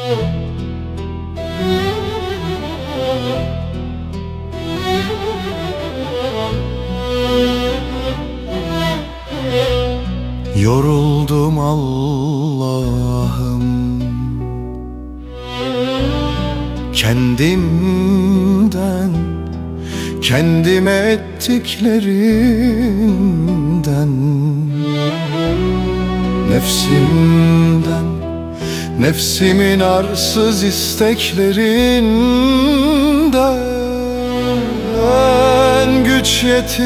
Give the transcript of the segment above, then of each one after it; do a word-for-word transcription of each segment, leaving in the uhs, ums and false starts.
Yoruldum Allah'ım kendimden, kendime ettiklerimden, nefsimden, nefsimin arsız isteklerinden, güç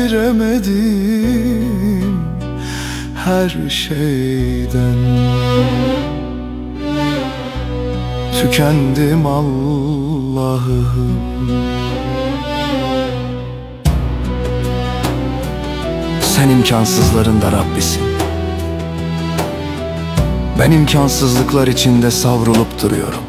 yetiremedim her şeyden. Tükendim Allah'ım. Sen imkansızların da Rabbisin. Ben imkansızlıklar içinde savrulup duruyorum.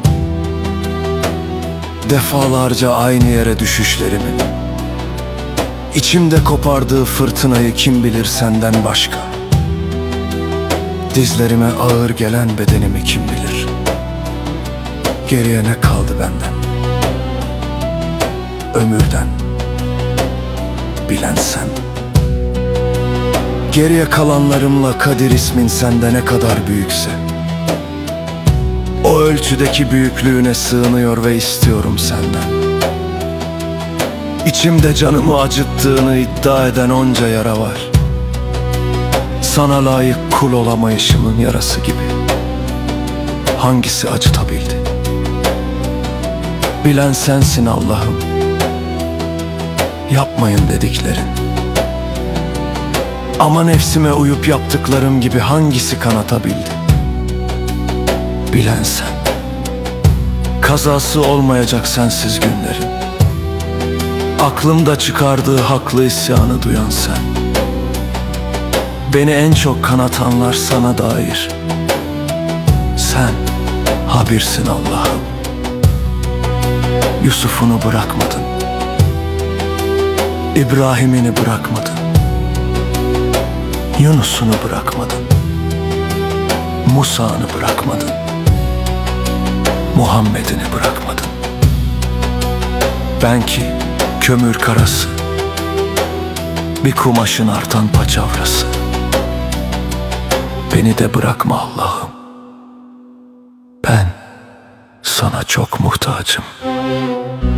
Defalarca aynı yere düşüşlerimin, İçimde kopardığı fırtınayı kim bilir senden başka. Dizlerime ağır gelen bedenimi kim bilir. Geriye ne kaldı benden? Ömürden bilen sen. Geriye kalanlarımla kadir ismin sende ne kadar büyükse, o ölçüdeki büyüklüğüne sığınıyor ve istiyorum senden. İçimde canımı acıttığını iddia eden onca yara var. Sana layık kul olamayışımın yarası gibi. Hangisi acıtabildi? Bilen sensin Allah'ım. Yapmayın dediklerin, ama nefsime uyup yaptıklarım gibi hangisi kanatabildi? Bilen sen. Kazası olmayacak sensiz günlerin. Aklımda çıkardığı haklı isyanı duyan sen. Beni en çok kanatanlar sana dair. Sen habirsin Allah'ım. Yusuf'unu bırakmadın, İbrahim'ini bırakmadın, Yunus'unu bırakmadın, Musa'nı bırakmadın, Muhammed'ini bırakmadın. Ben ki kömür karası, bir kumaşın artan paçavrası. Beni de bırakma Allah'ım. Ben sana çok muhtacım.